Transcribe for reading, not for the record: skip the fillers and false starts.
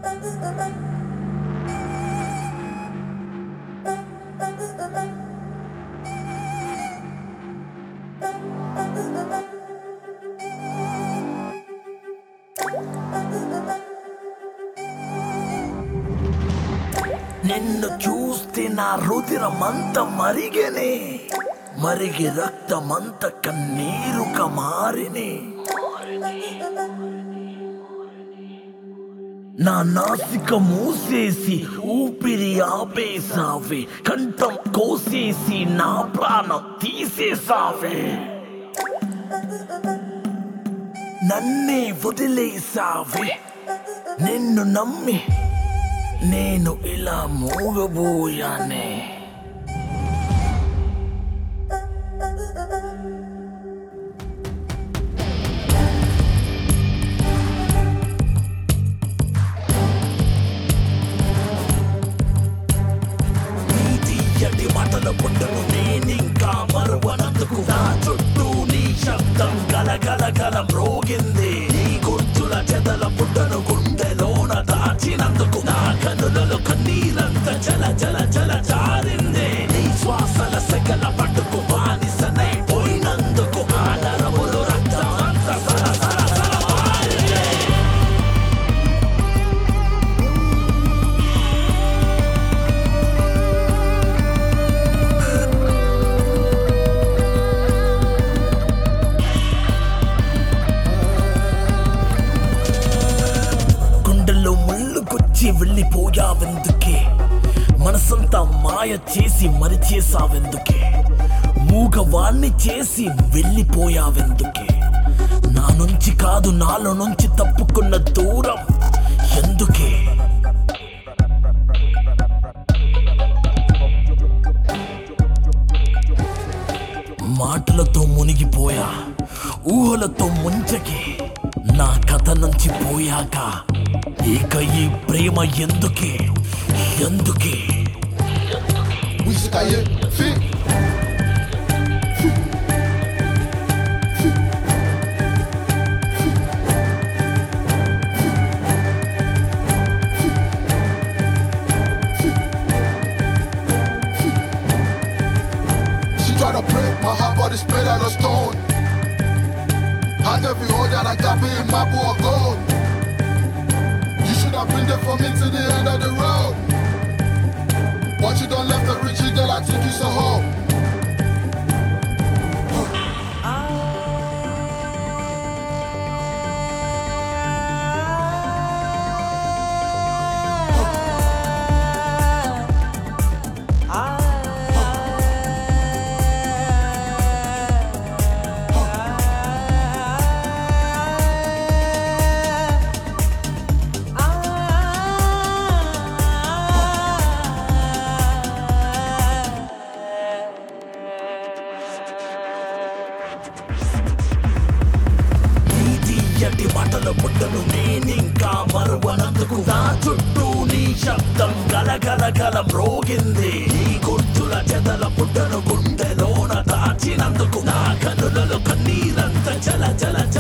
నిన్ను చూస్తే నా రుధిరమంత మరిగనే, మరిగి రక్తమంత కన్నీరుగా మారినే. నా నాసిక మూసేసి ఊపిరి ఆపేసావే, కంఠం కోసేసి నా ప్రాణం తీసేసావే. నన్నే వదిలేసావే, నిన్ను నమ్మి నేను ఇలా మూగబోయానే. నీతి మాటల పుట్టను నేనింకా మరువనందుకు, నా చుట్టూ నీ శబ్దం గలగల మ్రోగింది. నీ గుర్తుల చెదల పుట్టను గుండెలోన దాచినందుకు, నా కనులలో కన్నీరంత జల జారిందే. నీ శ్వాసల సెగల పట్టుకు బానిసనై పోయినందుకు, ఆ నరములు రక్తమంత సల మారిందే. గుండెల్లో ముళ్ళుకొచ్చి వెళ్ళిపోయావెందుకే, మనసంతా మాయ చేసి మరిచేసావెందుకే, మూగవాణ్ణి చేసి వెళ్ళిపోయావెందుకే. నా నుంచి కాదు నాలో నుంచి తప్పుకున్న దూరం ఎందుకే. మాటలతో మునిగిపోయా, ఊహలతో ముంచకే. నా కథ నుంచి పోయాక ఇక ఈ ప్రేమ ఎందుకే ఎందుకే. Try to break my heart, but it's made out of stone. And every hole that I got in my boy gold. You should have been there for me to the end of the road. But you done left the rich girl, I think you so home. మాటల పుట్టను నేనింకా మరువనందుకు, నా చుట్టూ నీ శబ్దం గలగల మ్రోగింది. నీ గుర్తుల చెదల పుట్టను గుండెలోన దాచినందుకు, నా కనులలో కన్నీరంత జల